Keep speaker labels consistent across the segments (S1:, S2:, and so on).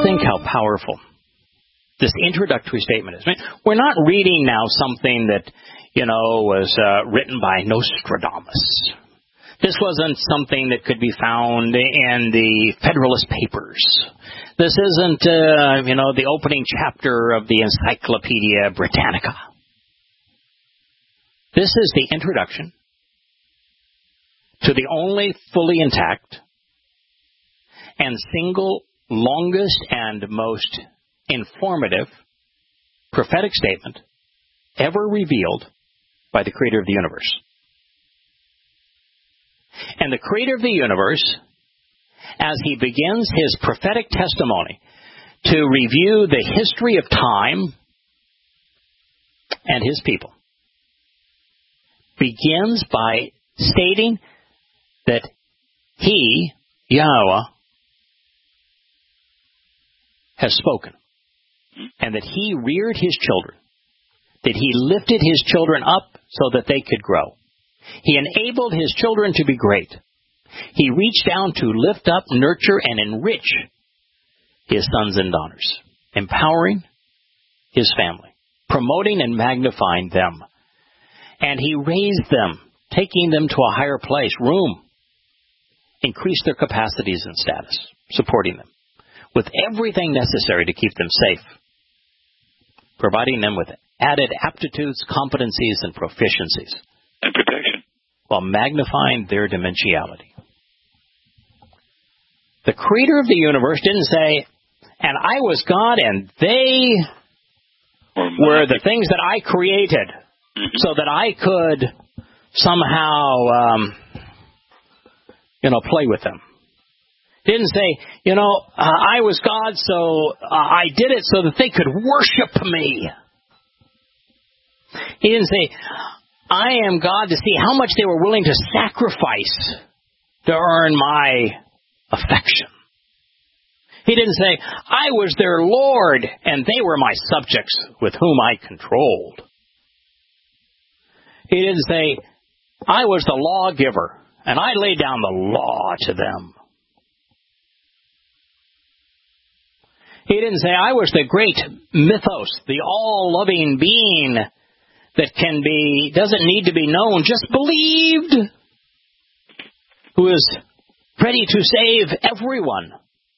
S1: think how powerful this introductory statement is. I mean, we're not reading now something that, was written by Nostradamus. This wasn't something that could be found in the Federalist Papers. This isn't, the opening chapter of the Encyclopedia Britannica. This is the introduction to the only fully intact and single longest and most informative prophetic statement ever revealed by the Creator of the universe. And the Creator of the universe, as he begins his prophetic testimony to review the history of time and his people, begins by stating that he, Yahweh, has spoken, and that he reared his children, that he lifted his children up so that they could grow. He enabled his children to be great. He reached down to lift up, nurture, and enrich his sons and daughters, empowering his family, promoting and magnifying them. And he raised them, taking them to a higher place, room, increased their capacities and status, supporting them with everything necessary to keep them safe, providing them with added aptitudes, competencies, and proficiencies.
S2: And protection.
S1: While magnifying their dimensionality. The Creator of the universe didn't say, and I was God and they were the things that I created so that I could somehow, play with them. Didn't say, I was God, so I did it so that they could worship me. He didn't say, I am God, to see how much they were willing to sacrifice to earn my affection. He didn't say, I was their Lord and they were my subjects with whom I controlled. He didn't say, I was the lawgiver and I laid down the law to them. He didn't say, I was the great mythos, the all-loving being that doesn't need to be known, just believed, who is ready to save everyone.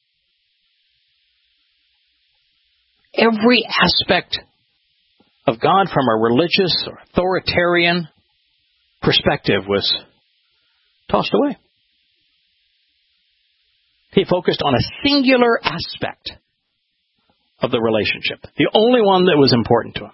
S1: Every aspect of God from a religious or authoritarian perspective was tossed away. He focused on a singular aspect of the relationship, the only one that was important to him.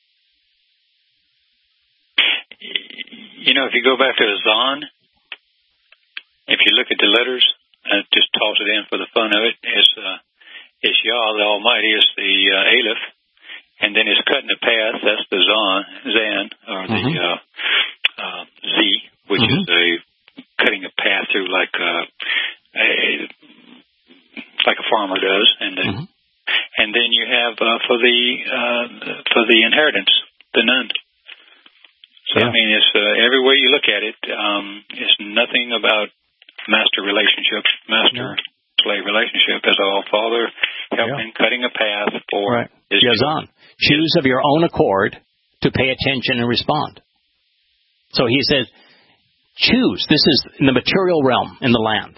S2: If you go back to Zon, if you look at the letters, just toss it in for the fun of it, it's Yah, the Almighty, is the Aleph, and then it's cutting the path, that's the Zan, or the Z, which is cutting a path through like a farmer does, and then you have for the inheritance, the Nun. So, I mean, it's every way you look at it, it's nothing about master relationship, master-slave relationship. It's all Father helping, cutting a path for his
S1: Yazan. Choose of your own accord to pay attention and respond. So he said, choose. This is in the material realm, in the land.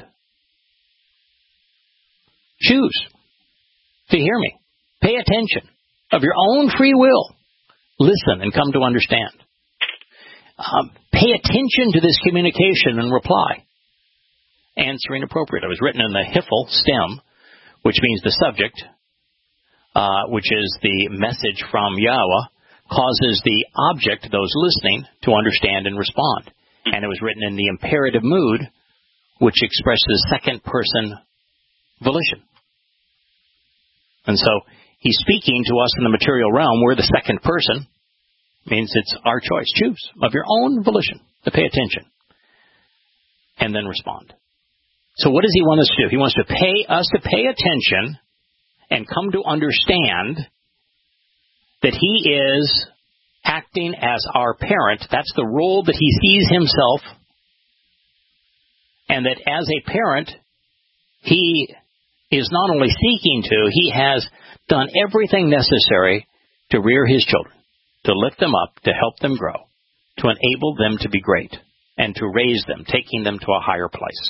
S1: Choose to hear me. Pay attention. Of your own free will, listen and come to understand. Pay attention to this communication and reply. Answering appropriate. It was written in the Hiphil stem, which means the subject, which is the message from Yahweh, causes the object, those listening, to understand and respond. And it was written in the imperative mood, which expresses second person volition. And so he's speaking to us in the material realm. We're the second person. Means it's our choice. Choose of your own volition to pay attention and then respond. So what does he want us to do? He wants to pay attention and come to understand that he is acting as our parent. That's the role that he sees himself, and that as a parent, he is not only seeking to, he has done everything necessary to rear his children, to lift them up, to help them grow, to enable them to be great, and to raise them, taking them to a higher place.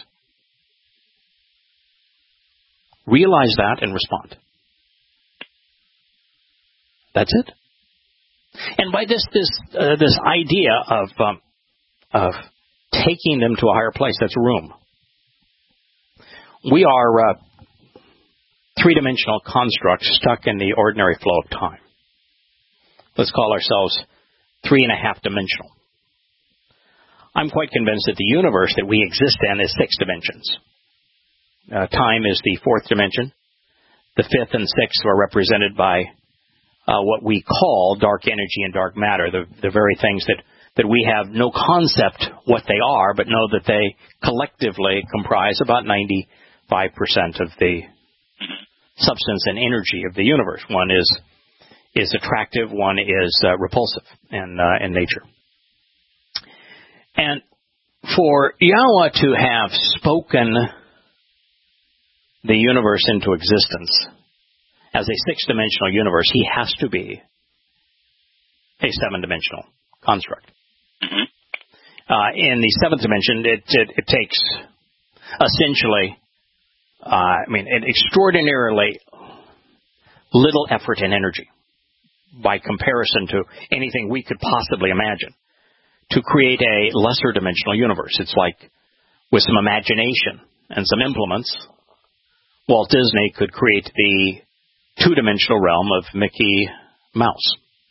S1: Realize that and respond. That's it. And by this idea of taking them to a higher place, that's room. We are three-dimensional constructs stuck in the ordinary flow of time. Let's call ourselves 3.5-dimensional. I'm quite convinced that the universe that we exist in is 6 dimensions. Time is the 4th dimension. The 5th and 6th are represented by what we call dark energy and dark matter, the very things that we have no concept what they are, but know that they collectively comprise about 95% of the substance and energy of the universe. One is attractive, one is repulsive in nature. And for Yahweh to have spoken the universe into existence as a 6-dimensional universe, he has to be a 7-dimensional construct. In the 7th dimension, it takes essentially, an extraordinarily little effort and energy by comparison to anything we could possibly imagine to create a lesser dimensional universe. It's like with some imagination and some implements, Walt Disney could create the 2-dimensional realm of Mickey Mouse.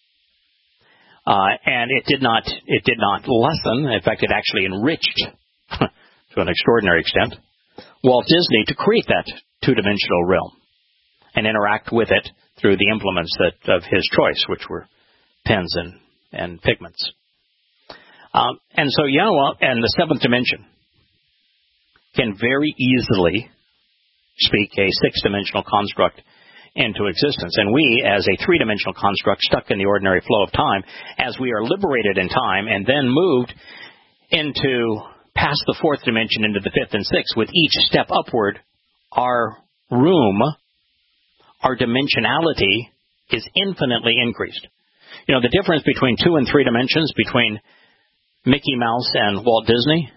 S1: And it did not lessen. In fact, it actually enriched to an extraordinary extent Walt Disney to create that 2-dimensional realm and interact with it through the implements of his choice, which were pens and pigments. And so Yahweh and the 7th dimension can very easily speak a 6-dimensional construct into existence. And we, as a 3-dimensional construct stuck in the ordinary flow of time, as we are liberated in time and then moved into past the 4th dimension into the 5th and 6th, with each step upward, our room, our dimensionality is infinitely increased. You know, the difference between 2 and 3 dimensions, between Mickey Mouse and Walt Disney,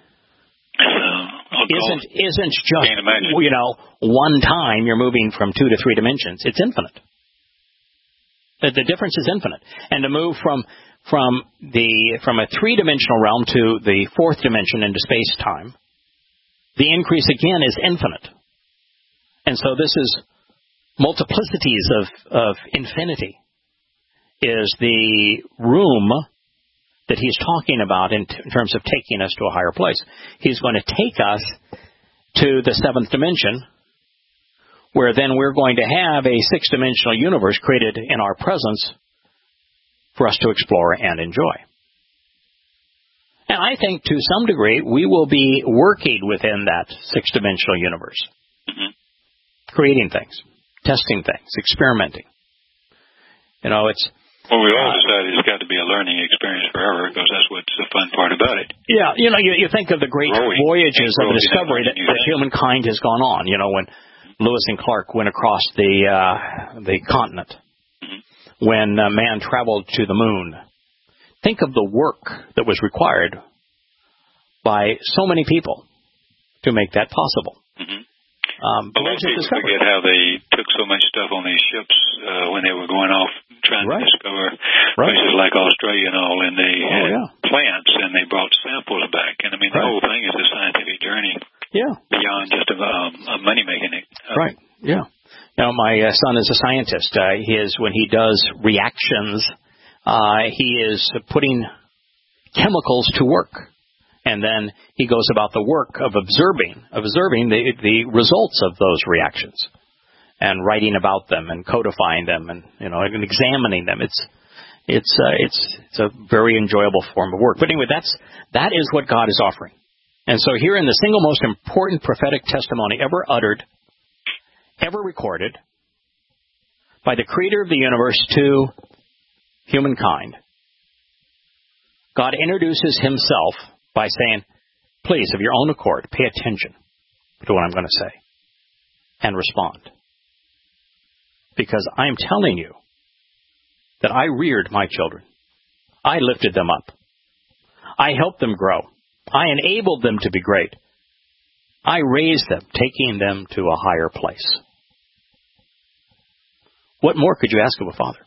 S1: isn't just, one time you're moving from 2 to 3 dimensions. It's infinite. The difference is infinite. And to move from a 3-dimensional realm to the 4th dimension into space-time, the increase again is infinite. And so this is multiplicities of infinity is the room that he's talking about in terms of taking us to a higher place. He's going to take us to the 7th dimension, where then we're going to have a 6-dimensional universe created in our presence for us to explore and enjoy. And I think to some degree we will be working within that 6-dimensional universe, creating things, testing things, experimenting.
S2: Well, we all decided it's got to be a learning experience forever, because that's what's the fun part about it.
S1: Yeah, you think of the great voyages of discovery that humankind has gone on. When Lewis and Clark went across the continent, when man traveled to the moon. Think of the work that was required by so many people to make that possible.
S2: A lot of people forget how they took so much stuff on these ships when they were going off trying to discover places like Australia and all, and they had plants, and they brought samples back. And, the whole thing is a scientific journey beyond just a money-making.
S1: Right, yeah. My son is a scientist. When he does reactions, he is putting chemicals to work. And then he goes about the work of observing the results of those reactions, and writing about them and codifying them and examining them. It's a very enjoyable form of work. But anyway, that is what God is offering. And so here in the single most important prophetic testimony ever uttered, ever recorded by the Creator of the universe to humankind, God introduces himself by saying, please, of your own accord, pay attention to what I'm going to say. and respond. Because I'm telling you that I reared my children. I lifted them up. I helped them grow. I enabled them to be great. I raised them, taking them to a higher place. What more could you ask of a father?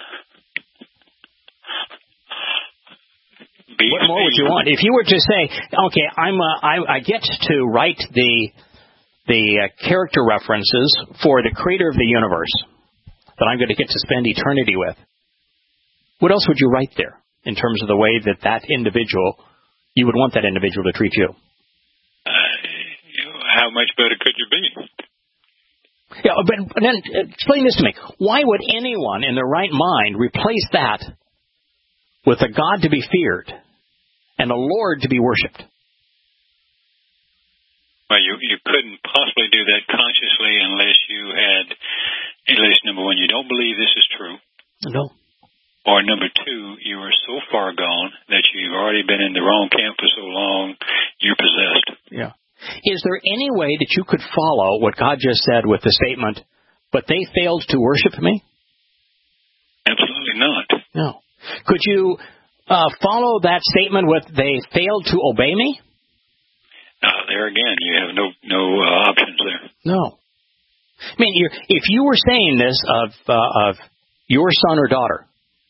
S1: What more would you want? If you were to say, okay, I get to write the character references for the creator of the universe that I'm going to get to spend eternity with, what else would you write there in terms of the way that individual, you would want that individual to treat you?
S2: How much better could you be?
S1: Yeah, but then explain this to me. Why would anyone in their right mind replace that with a God to be feared and a Lord to be worshipped?
S2: Well, you couldn't possibly do that consciously unless you had, at least number one, you don't believe this is true.
S1: No.
S2: Or number two, you are so far gone that you've already been in the wrong camp for so long, you're possessed.
S1: Yeah. Is there any way that you could follow what God just said with the statement, but they failed to worship me?
S2: Absolutely not.
S1: No. Could you follow that statement with they failed to obey me?
S2: There again, you have no options there.
S1: No. I mean, if you were saying this of your son or daughter,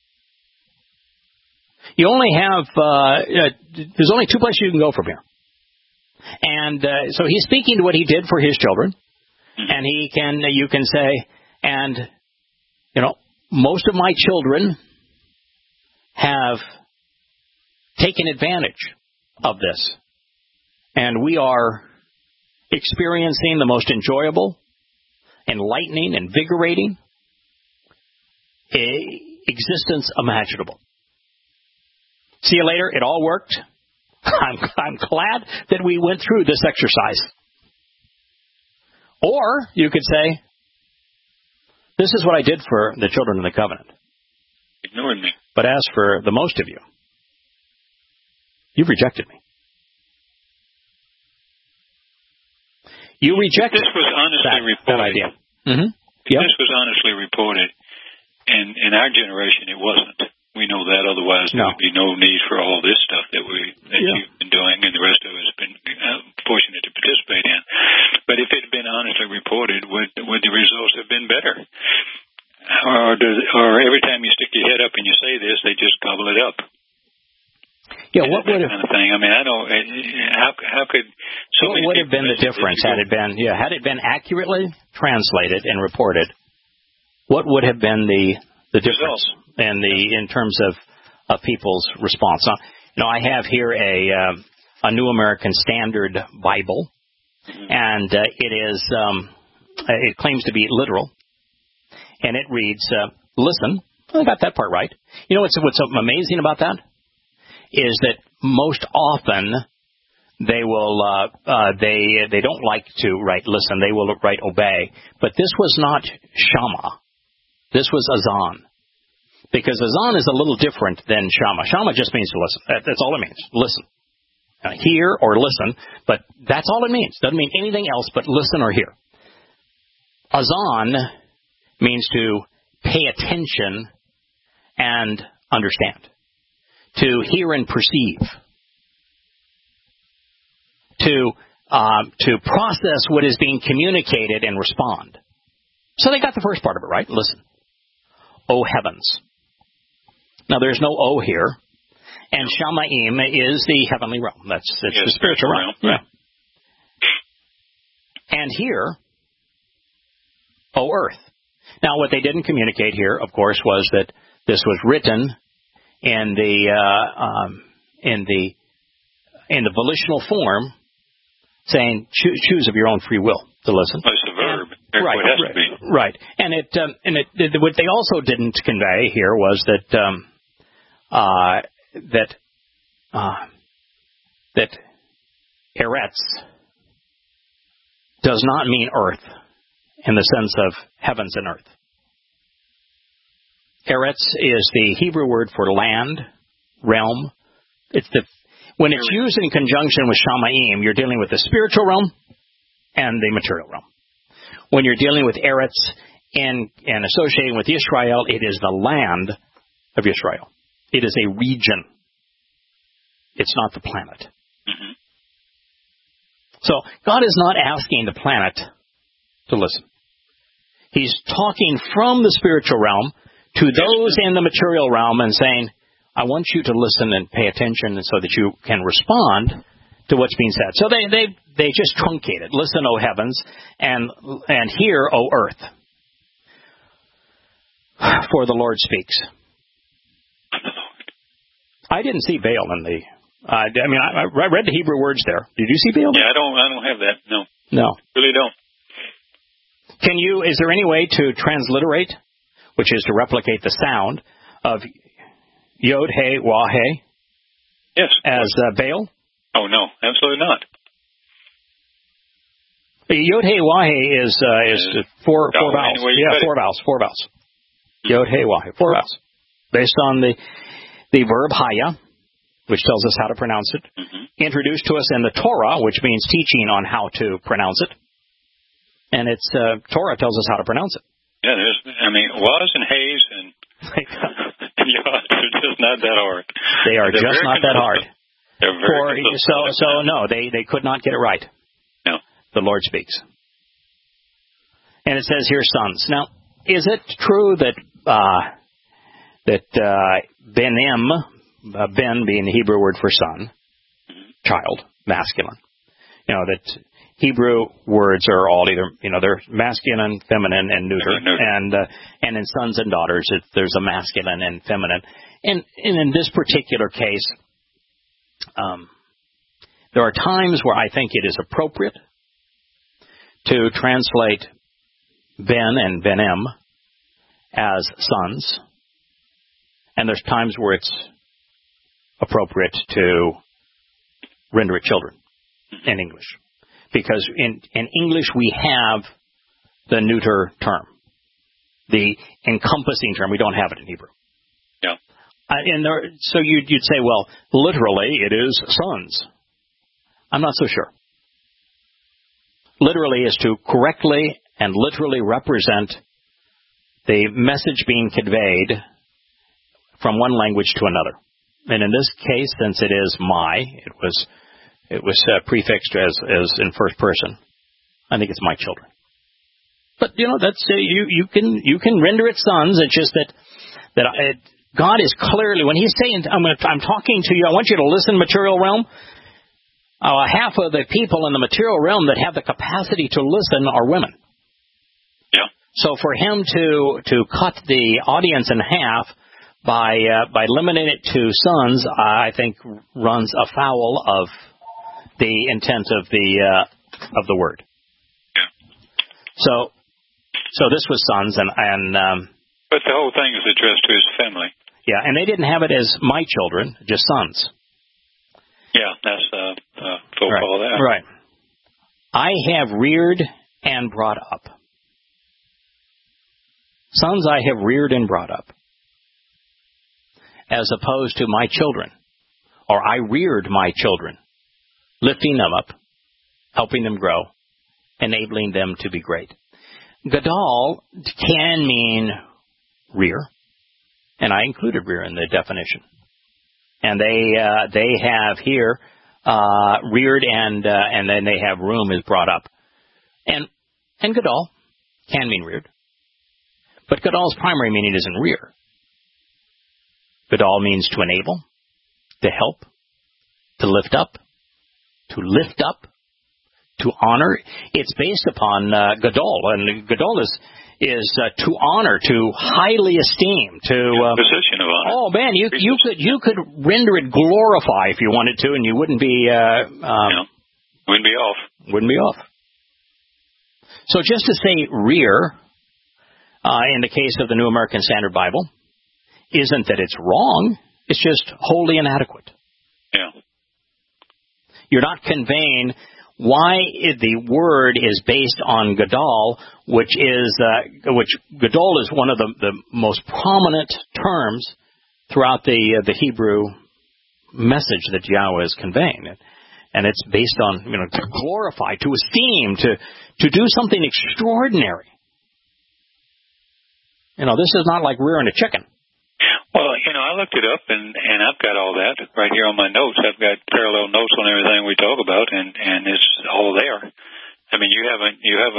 S1: you only have there's only two places you can go from here. And so he's speaking to what he did for his children, and you can say, and most of my children have taken advantage of this, and we are experiencing the most enjoyable, enlightening, invigorating existence imaginable. See you later. It all worked. I'm glad that we went through this exercise. Or you could say, this is what I did for the children of the covenant.
S2: Ignored me.
S1: But as for the most of you, you've rejected me. You rejected
S2: this was honestly reported.
S1: That idea. Mm-hmm. Yep.
S2: This was honestly reported, and in our generation it wasn't. We know that, otherwise there would be no need for all this stuff that you've been doing and the rest of us have been fortunate to participate in. But if it had been honestly reported, would the results have been better? Or every time you stick your head up and you say this, they just gobble it up?
S1: Yeah, what would have
S2: kind of thing? I mean, I don't. How could so
S1: what would have been the difference had it been accurately translated and reported? What would have been the difference in terms of people's response? Now, I have here a New American Standard Bible, and it claims to be literal, and it reads, "Listen." I got that part right. You know what's amazing about that? Is that most often they will they don't like to write listen, they will write obey. But this was not Shama. This was Azan. Because Azan is a little different than Shama. Shama just means to listen. That's all it means. Listen. Hear or listen, but that's all it means. Doesn't mean anything else but listen or hear. Azan means to pay attention and understand. To hear and perceive, to process what is being communicated and respond. So they got the first part of it right. Listen, O heavens. Now there's no O here, and Shamaim is the heavenly realm. It's the spiritual realm. Yeah. And here, O earth. Now what they didn't communicate here, of course, was that this was written in the volitional form, saying choose of your own free will to listen.
S2: That's the verb.
S1: Right.
S2: It has to be.
S1: Right. And what they also didn't convey here was that Eretz does not mean earth in the sense of heavens and earth. Eretz is the Hebrew word for land, realm. When it's used in conjunction with Shamaim, you're dealing with the spiritual realm and the material realm. when you're dealing with Eretz and associating with Israel, it is the land of Israel. It is a region. It's not the planet.
S2: Mm-hmm.
S1: So God is not asking the planet to listen. He's talking from the spiritual realm to those in the material realm and saying, I want you to listen and pay attention so that you can respond to what's being said. So they just truncate it. Listen, O heavens, and hear, O earth. For the Lord speaks. I didn't see Baal in the... I read the Hebrew words there. Did you see Baal?
S2: Yeah, I don't have that. No.
S1: No.
S2: Really don't.
S1: Is there any way to transliterate, which is to replicate the sound of Yod, He, Wah, He?
S2: Yes.
S1: As Baal?
S2: Oh, no. Absolutely not.
S1: Yod, He, Wah, He is four vowels. Yeah, four vowels. Yod, He, Wah, He. Four vowels. Based on the verb Haya, which tells us how to pronounce it, introduced to us in the Torah, which means teaching on how to pronounce it. And it's Torah tells us how to pronounce it.
S2: Yeah, was and haze and Yod are just not that hard.
S1: They are just not that hard.
S2: They're very
S1: no, they could not get it right.
S2: No.
S1: The Lord speaks. And it says here, sons. Now, is it true that benim, ben being the Hebrew word for son, child, masculine, that Hebrew words are all either, they're masculine, feminine, and neuter. And in sons and daughters, there's a masculine and feminine. And in this particular case, there are times where I think it is appropriate to translate ben and benim as sons. And there's times where it's appropriate to render it children in English. Because in English we have the neuter term, the encompassing term. We don't have it in Hebrew.
S2: Yeah.
S1: So you'd say, well, literally it is sons. I'm not so sure. Literally is to correctly and literally represent the message being conveyed from one language to another. And in this case, since it is it was prefixed as in first person. I think it's my children. But that's you can render it sons. It's just that God is clearly, when He's saying I'm talking to you, I want you to listen, material realm. Half of the people in the material realm that have the capacity to listen are women.
S2: Yeah.
S1: So for Him to cut the audience in half by limiting it to sons, I think runs afoul of the intent of the word.
S2: Yeah.
S1: So this was sons and
S2: but the whole thing is addressed to His family.
S1: Yeah, and they didn't have it as my children, just sons.
S2: Yeah, that's full call that.
S1: Right. I have reared and brought up. Sons I have reared and brought up. As opposed to my children. Or I reared my children. Lifting them up, helping them grow, enabling them to be great. Gadol can mean rear, and I included rear in the definition. And they have here reared, and then they have room is brought up, and Gadol can mean reared, but Gadol's primary meaning isn't rear. Gadol means to enable, to help, to lift up. To lift up, to honor. It's based upon Gadol, and Gadol is to honor, to highly esteem, to
S2: position of honor.
S1: Oh man, you could render it glorify if you wanted to, and you wouldn't be
S2: wouldn't be off.
S1: Wouldn't be off. So just to say rear, in the case of the New American Standard Bible, isn't that it's wrong. It's just wholly inadequate.
S2: Yeah.
S1: You're not conveying why the word is based on Gadol, which Gadol is one of the most prominent terms throughout the Hebrew message that Yahweh is conveying. And it's based on, to glorify, to esteem, to do something extraordinary. This is not like rearing a chicken.
S2: Well, I looked it up, and I've got all that right here on my notes. I've got parallel notes on everything we talk about, and it's all there. I mean, you haven't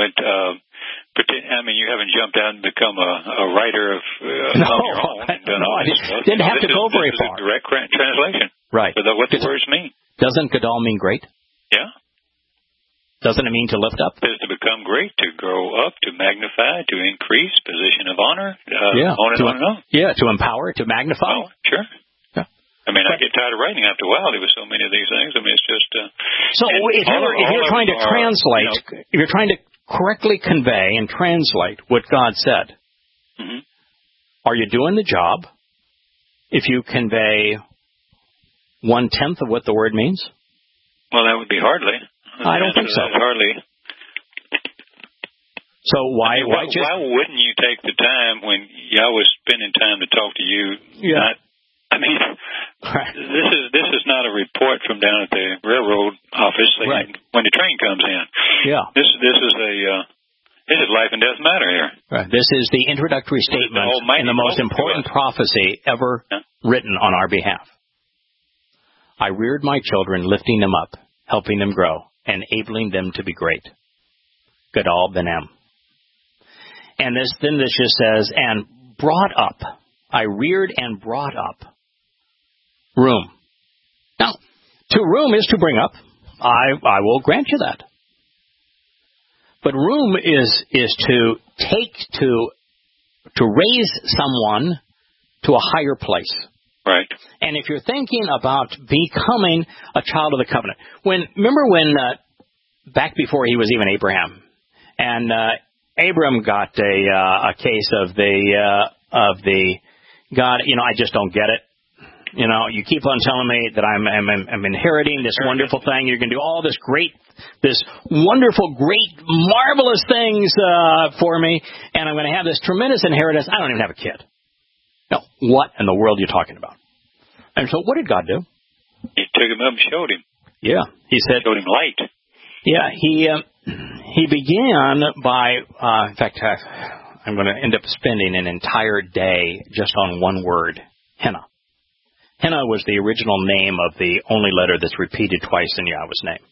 S2: jumped out and become a writer of on your own.
S1: I didn't have to go very far.
S2: This is a direct translation.
S1: Right.
S2: Of what the words mean.
S1: Doesn't Gadol mean great?
S2: Yeah.
S1: Doesn't it mean to lift up?
S2: It is to become great, to grow up, to magnify, to increase, position of honor, on and on.
S1: Yeah, to empower, to magnify.
S2: Oh, sure. Yeah. I mean, I get tired of writing after a while. There were so many of these things. I mean, it's just...
S1: So if you're trying to translate, if you're trying to correctly convey and translate what God said, are you doing the job if you convey 1/10 of what the word means?
S2: Well, that would be hardly.
S1: I don't think so.
S2: Hardly.
S1: So why
S2: wouldn't you take the time when Yahweh's spending time to talk to you?
S1: Yeah.
S2: This is not a report from down at the railroad office when the train comes in.
S1: Yeah.
S2: This is life and death matter here.
S1: Right. This is the introductory statement in the most important prophecy ever written on our behalf. I reared my children, lifting them up, helping them grow, enabling them to be great. Gadol Benem. And this just says, and brought up. I reared and brought up. Room. Now, to room is to bring up. I will grant you that. But room is to take to raise someone to a higher place.
S2: Right.
S1: And if you're thinking about becoming a child of the covenant, remember when back before he was even Abraham, and Abram got a case of the God, I just don't get it. You keep on telling me that I'm inheriting this wonderful thing. You're going to do all this wonderful, great, marvelous things for me, and I'm going to have this tremendous inheritance. I don't even have a kid. No, what in the world are you talking about? And so what did God do?
S2: He took him up and showed him.
S1: Yeah, he said.
S2: Showed him light.
S1: Yeah, he began by, in fact, I'm going to end up spending an entire day just on one word, henna. Henna was the original name of the only letter that's repeated twice in Yahweh's name.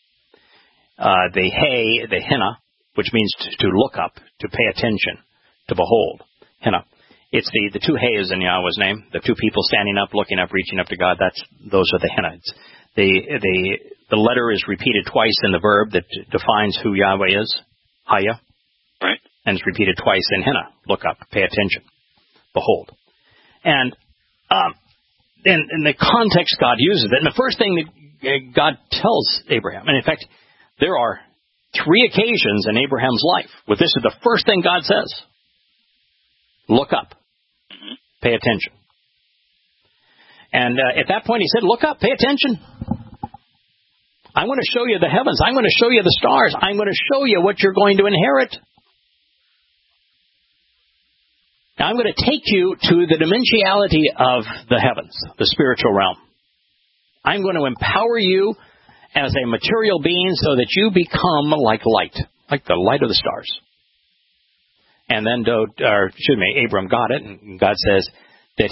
S1: The henna, which means to look up, to pay attention, to behold, henna. It's the two heys in Yahweh's name, the two people standing up, looking up, reaching up to God. Those are the henna. The letter is repeated twice in the verb that defines who Yahweh is, Haya.
S2: Right.
S1: And it's repeated twice in henna, look up, pay attention, behold. And in the context God uses it, and the first thing that God tells Abraham, and in fact, there are 3 occasions in Abraham's life where this is the first thing God says. Look up. Pay attention. And at that point he said, look up, pay attention. I'm going to show you the heavens. I'm going to show you the stars. I'm going to show you what you're going to inherit. Now I'm going to take you to the dimensionality of the heavens, the spiritual realm. I'm going to empower you as a material being so that you become like light, like the light of the stars. And then Abram got it, and God says that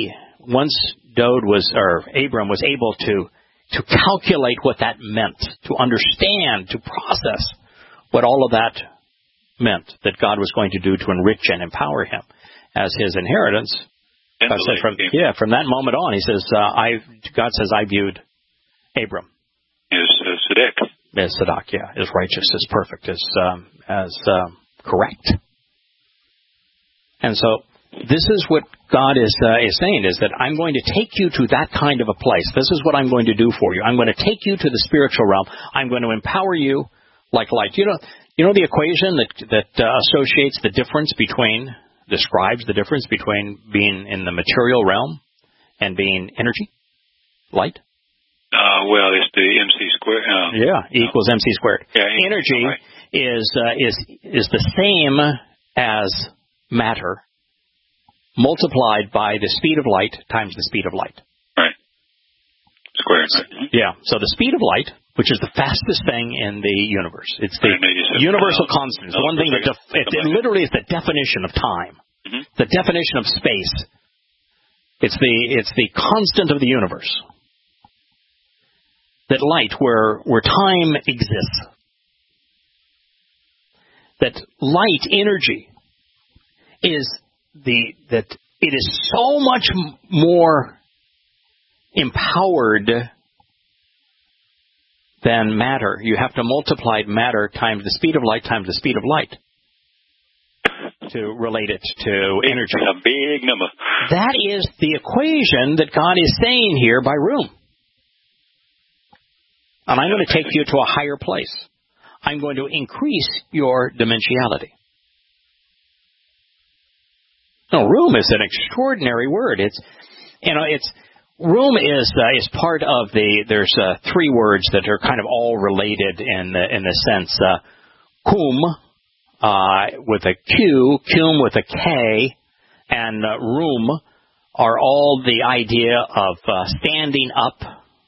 S1: Abram was able to calculate what that meant, to understand, to process what all of that meant, that God was going to do to enrich and empower him as his inheritance. God said from that moment on, he says, God says, I viewed Abram. As Sadak, as righteous, as perfect, as correct. And so this is what God is saying, is that I'm going to take you to that kind of a place. This is what I'm going to do for you. I'm going to take you to the spiritual realm. I'm going to empower you like light. You know the equation that associates describes the difference between being in the material realm and being energy, light?
S2: Well, it's the MC squared.
S1: Equals MC squared.
S2: Yeah,
S1: energy is the same as matter multiplied by the speed of light times the speed of light.
S2: Right. Squared. Right.
S1: Yeah. So the speed of light which is the fastest thing in the universe. It's the universal constant. It's the one thing that it literally is the definition of time, the definition of space. It's the constant of the universe. That light, where time exists, that light energy that it is so much more empowered than matter. You have to multiply matter times the speed of light times the speed of light to relate it to energy.
S2: It's a big number.
S1: That is the equation that God is saying here by room. And I'm going to take you to a higher place. I'm going to increase your dimensionality. No, room is an extraordinary word. Room is part of there's three words that are kind of all related in the sense, cum, with a Q, cum with a K, and room are all the idea of standing up,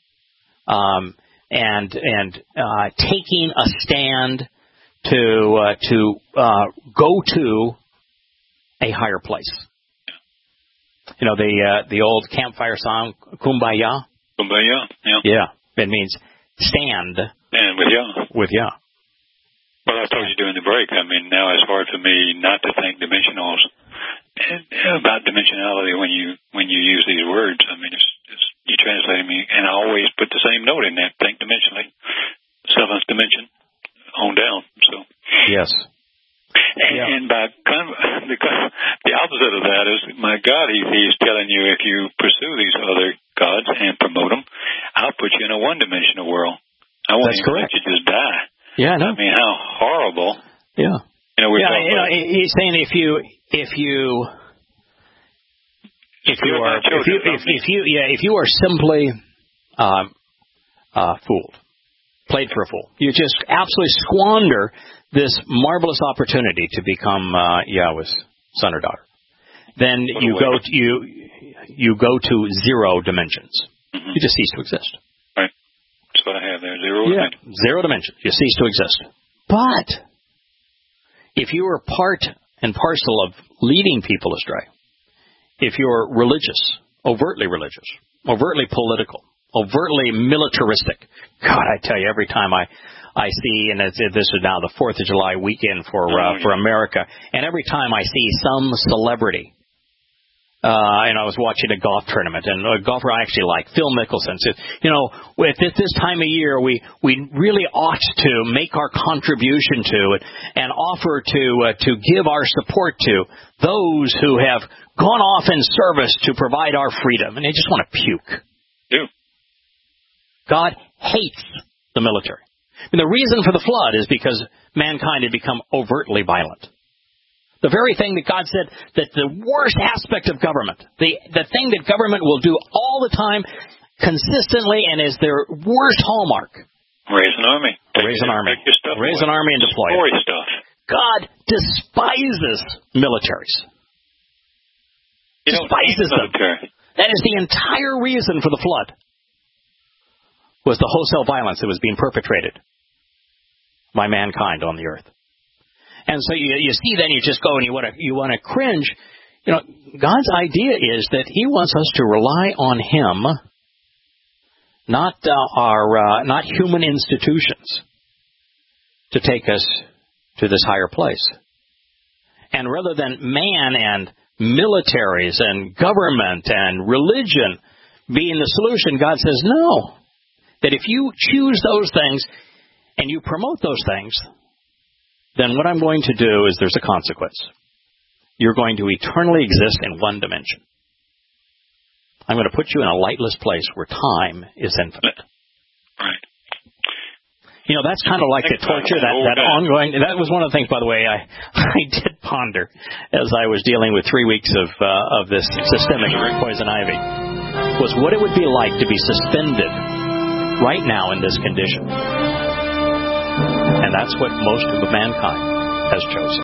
S1: and taking a stand to go to a higher place. You know, the old campfire song, Kumbaya?
S2: Kumbaya, yeah.
S1: Yeah, it means stand.
S2: And with Yah. Well, I told you during the break, I mean, now it's hard for me not to think dimensionals about dimensionality when you use these words. I mean, you translate me, and I always put the same note in there, think dimensionally, seventh dimension, on down, so.
S1: Yes.
S2: And by the opposite of that is, my God, he's telling you, if you pursue these other gods and promote them, I'll put you in a one-dimensional world. I won't even let you just die.
S1: Yeah, I know.
S2: I mean, how horrible.
S1: Yeah. He's saying if you are simply fooled, played for a fool, you just absolutely squander this marvelous opportunity to become Yahweh's son or daughter. Then you go to zero dimensions. Mm-hmm. You just cease to exist.
S2: Right. That's what I have there.
S1: Zero dimensions. You cease to exist. But if you are part and parcel of leading people astray, if you're religious, overtly political, overtly militaristic, God, I tell you, every time I see, and this is now the 4th of July weekend for America, and every time I see some celebrity, and I was watching a golf tournament, and a golfer I actually like, Phil Mickelson, said, at this time of year, we really ought to make our contribution to it and offer to give our support to those who have gone off in service to provide our freedom. And they just want to puke.
S2: Yeah.
S1: God hates the military. And the reason for the flood is because mankind had become overtly violent. The very thing that God said that the worst aspect of government, the thing that government will do all the time, consistently, and is their worst hallmark.
S2: Raise an army.
S1: Raise an army and deploy it.
S2: Stuff.
S1: God despises militaries. Despises them. That is the entire reason for the flood. Was the wholesale violence that was being perpetrated by mankind on the earth. And so you see, then you just go and you want to cringe. God's idea is that He wants us to rely on Him, not human institutions, to take us to this higher place. And rather than man and militaries and government and religion being the solution, God says no. That if you choose those things and you promote those things, then what I'm going to do is there's a consequence. You're going to eternally exist in one dimension. I'm going to put you in a lightless place where time is infinite.
S2: Right.
S1: That's kind of like the torture, that ongoing. That was one of the things, by the way, I did ponder as I was dealing with 3 weeks of this systemic poison ivy, was what it would be like to be suspended right now in this condition. And that's what most of mankind has chosen.